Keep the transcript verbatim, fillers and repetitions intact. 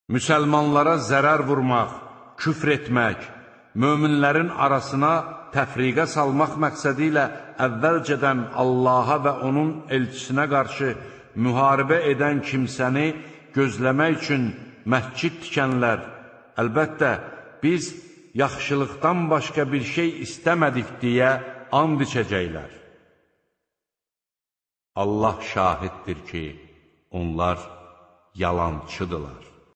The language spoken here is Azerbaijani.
müsəlmanlara zərər vurmaq, küfr etmək, möminlərin arasına təfriqə salmaq məqsədi ilə əvvəlcədən Allaha və onun elçisinə qarşı müharibə edən kimsəni gözləmək üçün məscid tikənlər, əlbəttə, biz yaxşılıqdan başqa bir şey istəmədik deyə and içəcəklər. Allah şahiddir ki, onlar yalançıdırlar.